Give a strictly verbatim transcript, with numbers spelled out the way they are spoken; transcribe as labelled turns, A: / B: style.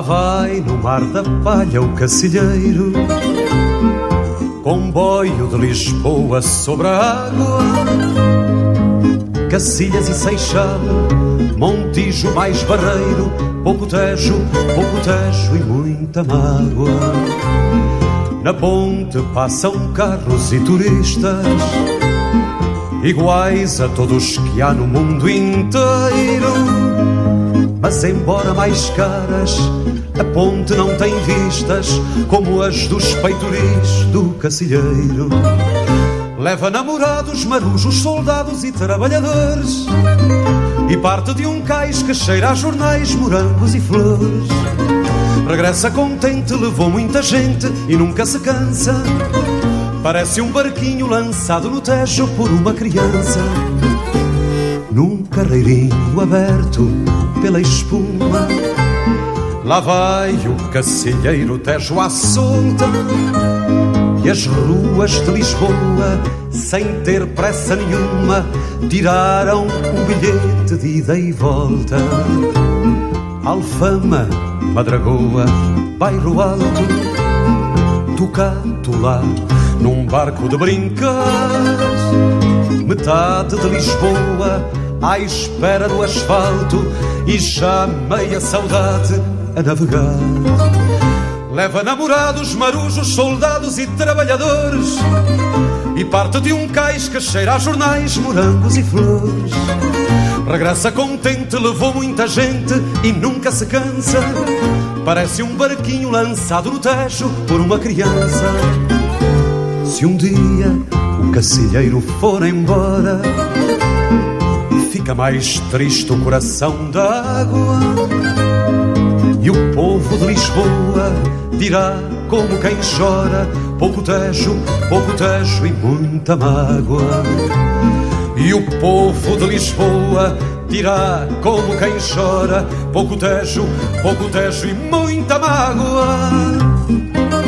A: Lá vai no mar da palha o cacilheiro, comboio de Lisboa sobre a água. Cacilhas e Seixal, Montijo mais Barreiro, pouco Tejo, pouco Tejo e muita mágoa. Na ponte passam carros e turistas, iguais a todos que há no mundo inteiro. Mas embora mais caras, a ponte não tem vistas como as dos peitoris do cacilheiro. Leva namorados, marujos, soldados e trabalhadores, e parte de um cais que cheira a jornais, morangos e flores. Regressa contente, levou muita gente e nunca se cansa. Parece um barquinho lançado no Tejo por uma criança. Num carreirinho aberto pela espuma, lá vai o cacilheiro Tejo à solta. E as ruas de Lisboa, sem ter pressa nenhuma, tiraram o bilhete de ida e volta. Alfama, Madragoa, Bairro Alto, Tocato lá, num barco de brincar. Metade de Lisboa à espera do asfalto e já meia saudade a navegar. Leva namorados, marujos, soldados e trabalhadores, e parte de um cais que cheira a jornais, morangos e flores. Regressa contente, levou muita gente e nunca se cansa. Parece um barquinho lançado no Tejo por uma criança. Se um dia o cacilheiro for embora, fica mais triste o coração d'água. E o povo de Lisboa dirá como quem chora, pouco Tejo, pouco Tejo e muita mágoa. E o povo de Lisboa dirá como quem chora, pouco Tejo, pouco Tejo e muita mágoa.